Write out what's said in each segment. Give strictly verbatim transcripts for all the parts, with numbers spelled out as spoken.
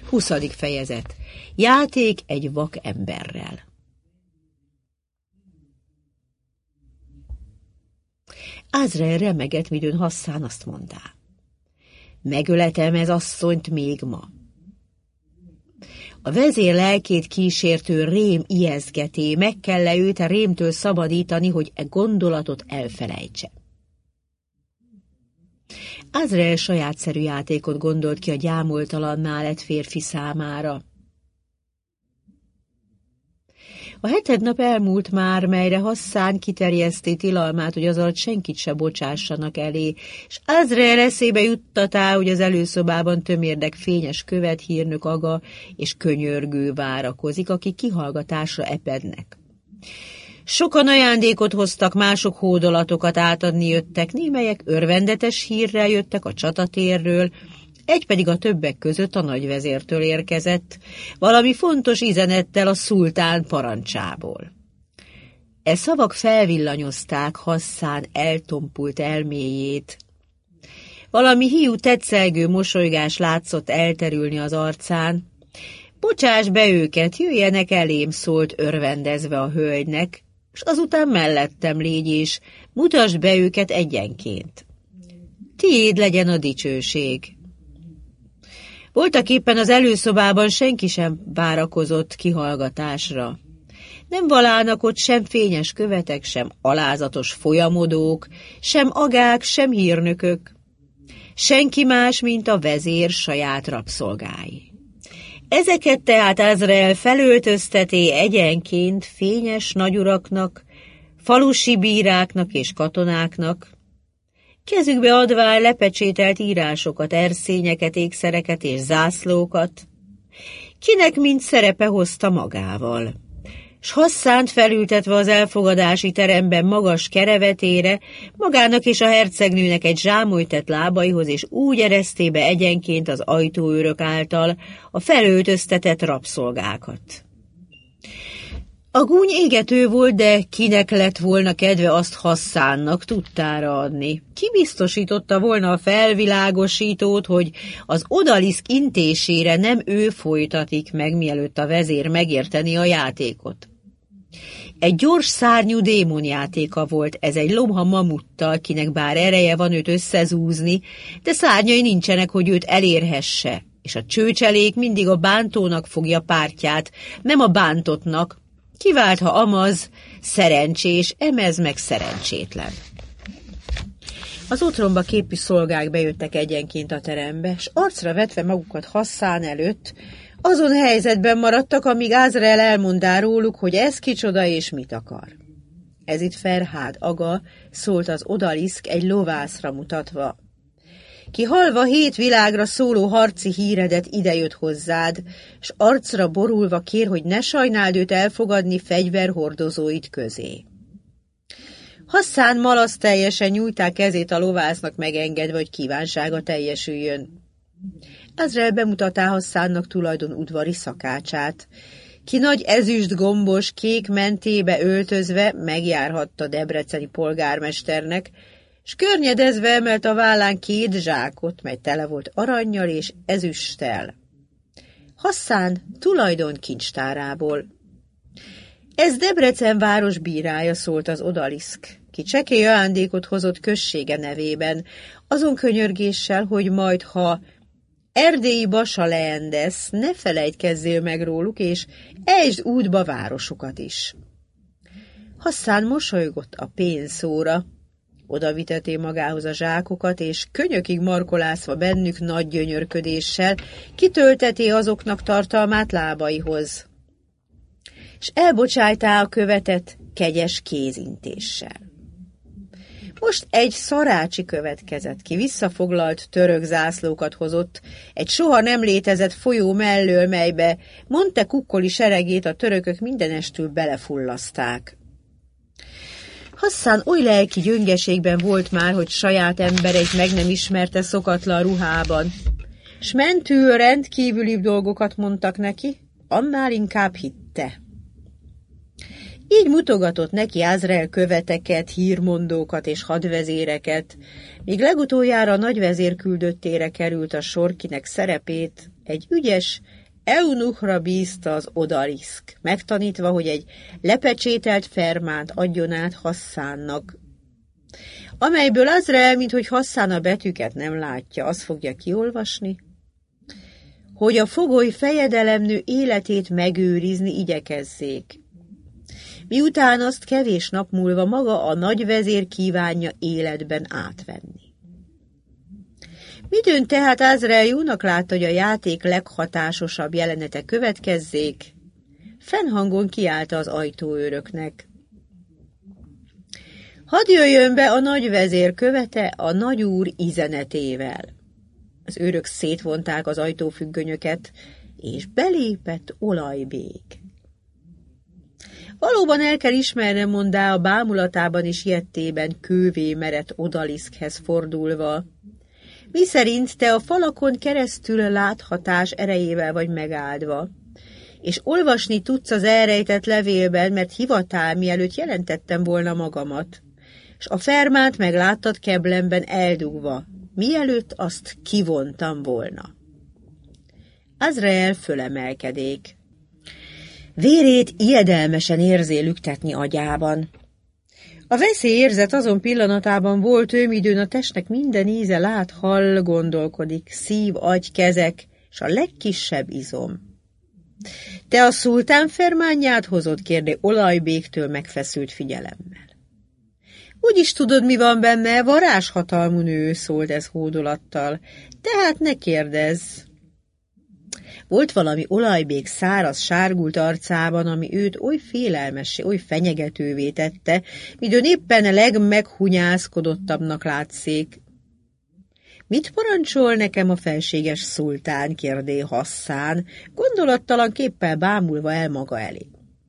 huszadik fejezet. Játék egy vak emberrel. Azrael remegett, midőn Hasszán azt mondta: megöletem ez asszonyt még ma. A vezér lelkét kísértő rém ijeszgeté, meg kell-e őt a rémtől szabadítani, hogy e gondolatot elfelejtse. Azrael sajátszerű játékot gondolt ki a gyámoltalanná lett férfi számára. A heted nap elmúlt már, melyre Hasszán kiterjeszti tilalmát, hogy az alatt senkit se bocsássanak elé, és Azrael eszébe juttatá, hogy az előszobában tömérdek fényes követ, hírnök aga és könyörgő várakozik, akik kihallgatásra epednek. Sokan ajándékot hoztak, mások hódolatokat átadni jöttek, némelyek örvendetes hírrel jöttek a csatatérről, egy pedig a többek között a nagyvezértől érkezett, valami fontos üzenettel a szultán parancsából. E szavak felvillanyozták Hasszán eltompult elméjét. Valami hiú tetszelgő mosolygás látszott elterülni az arcán. Bocsáss be őket, jöjjenek elém, szólt örvendezve a hölgynek, s azután mellettem légy is, mutasd be őket egyenként. Tiéd legyen a dicsőség. Voltaképpen az előszobában senki sem várakozott kihallgatásra. Nem valának ott sem fényes követek, sem alázatos folyamodók, sem agák, sem hírnökök. Senki más, mint a vezér saját rabszolgái. Ezeket tehát Azrael felöltözteté egyenként fényes nagyuraknak, falusi bíráknak és katonáknak, kezükbe adván lepecsételt írásokat, erszényeket, ékszereket és zászlókat, kinek mind szerepe hozta magával. S Hasszánt felültetve az elfogadási teremben magas kerevetére, magának és a hercegnőnek egy zsámolytett lábaihoz, és úgy ereszté be egyenként az ajtóőrök által a felöltöztetett rabszolgákat. A gúny égető volt, de kinek lett volna kedve azt Hasszánnak tudtára adni? Ki biztosította volna a felvilágosítót, hogy az odaliszk intésére nem ő folytatik meg, mielőtt a vezér megérteni a játékot? Egy gyors szárnyú démonjátéka volt ez egy lomha mamuttal, kinek bár ereje van őt összezúzni, de szárnyai nincsenek, hogy őt elérhesse, és a csőcselék mindig a bántónak fogja pártját, nem a bántottnak. Kivált, ha amaz, szerencsés, emez meg szerencsétlen. Az otromba képű szolgák bejöttek egyenként a terembe, s arcra vetve magukat Hasszán előtt, azon helyzetben maradtak, amíg Azrael elmondá róluk, hogy ez kicsoda és mit akar. Ez itt Ferhád aga, szólt az odaliszk egy lovászra mutatva. Ki halva hét világra szóló harci híredet idejött hozzád, s arcra borulva kér, hogy ne sajnáld őt elfogadni fegyverhordozóit közé. Hasszán malasz teljesen nyújták kezét a lovásznak megengedve, hogy kívánsága teljesüljön. Azrael bemutatá Hasszánnak tulajdon udvari szakácsát, ki nagy ezüst gombos kék mentébe öltözve megjárhatta debreceni polgármesternek, s környedezve emelt a vállán két zsákot, mely tele volt arannyal és ezüsttel. Hasszán tulajdon kincstárából. Ez Debrecen város bírája, szólt az odaliszk, ki csekély ajándékot hozott községe nevében, azon könyörgéssel, hogy majd, ha erdélyi basa leendesz, ne felejtkezzél meg róluk, és ejtsd útba városukat is. Hasszán mosolygott a pénzszóra, odaviteté magához a zsákokat, és könyökig markolászva bennük nagy gyönyörködéssel kitölteté azoknak tartalmát lábaihoz, és elbocsájtá a követet kegyes kézintéssel. Most egy szarácsi következett, ki visszafoglalt török zászlókat hozott, egy soha nem létezett folyó mellől, melybe Monte Cuccoli seregét a törökök mindenestül belefullaszták. Hasszán oly lelki gyöngeségben volt már, hogy saját embereit meg nem ismerte szokatlan ruhában, s mentül rendkívülibb dolgokat mondtak neki, annál inkább hitte. Így mutogatott neki Azrael követeket, hírmondókat és hadvezéreket, míg legutoljára a nagyvezér küldöttére került a sor, kinek szerepét egy ügyes eunuchra bízta az odaliszk, megtanítva, hogy egy lepecsételt fermánt adjon át Hasszánnak, amelyből Azrael, minthogy Hasszán a betűket nem látja, azt fogja kiolvasni, hogy a fogoly fejedelemnő életét megőrizni igyekezzék. Miután azt kevés nap múlva maga a nagyvezér kívánja életben átvenni. Midőn tehát Azrael jónak látta, hogy a játék leghatásosabb jelenete következzék, fennhangon kiállta az ajtóőröknek. Hadd jöjjön be a nagyvezér követe a nagyúr izenetével. Az őrök szétvonták az ajtófüggönyöket, és belépett Olajbég. Valóban el kell ismernem, mondá, a bámulatában és ilyettében kővé merett odaliszkhez fordulva, miszerint te a falakon keresztül láthatás erejével vagy megáldva, és olvasni tudsz az elrejtett levélben, mert hivatál, mielőtt jelentettem volna magamat, és a fermánt megláttad keblemben eldugva, mielőtt azt kivontam volna. Azrael fölemelkedék. Vérét ijedelmesen érzé lüktetni agyában. A veszélyérzet azon pillanatában volt ő, midőn a testnek minden íze lát, hall, gondolkodik, szív, agy, kezek, és a legkisebb izom. Te a szultán fermánját hozod, kérdé Olajbégtől megfeszült figyelemmel. Úgyis tudod, mi van benne, varázshatalmú nő, szólt ez hódolattal, tehát ne kérdezz. Volt valami Olajbég száraz, sárgult arcában, ami őt oly félelmessé, oly fenyegetővé tette, midőn éppen a legmeghunyászkodottabbnak látszék. Mit parancsol nekem a felséges szultán, kérdé Hasszán, gondolattalan képpel bámulva el maga elé.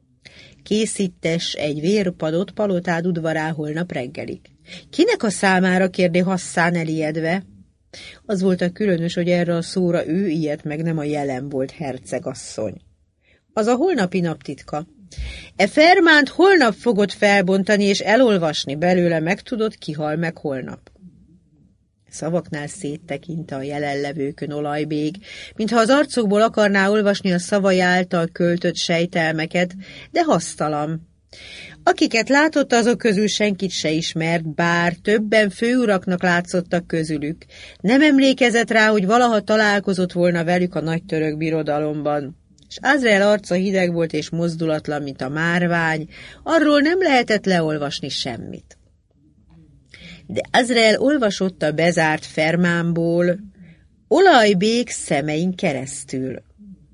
Készítes egy vérpadot palotád udvarán holnap reggelig. Kinek a számára, kérdé Hasszán elijedve? Az volt a különös, hogy erre a szóra ő ilyet meg nem a jelen volt hercegasszony. Az a holnapi naptitka. E fermánt holnap fogod felbontani és elolvasni belőle, megtudod, ki hal meg holnap. Szavaknál széttekinte a jelenlevőkön Olajbég, mintha az arcokból akarná olvasni a szavai által költött sejtelmeket, de hasztalan. Akiket látott, azok közül senkit se ismert, bár többen főuraknak látszottak közülük. Nem emlékezett rá, hogy valaha találkozott volna velük a nagy török birodalomban. És Azrael arca hideg volt és mozdulatlan, mint a márvány, arról nem lehetett leolvasni semmit. De Azrael olvasott a bezárt fermánból, Olajbég szemein keresztül.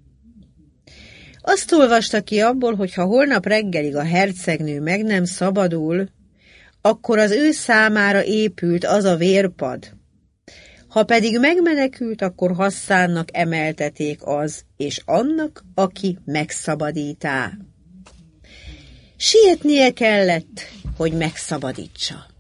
Azt olvasta ki abból, hogy ha holnap reggelig a hercegnő meg nem szabadul, akkor az ő számára épült az a vérpad. Ha pedig megmenekült, akkor Hasszánnak emelteték az, és annak, aki megszabadítá. Sietnie kellett, hogy megszabadítsa.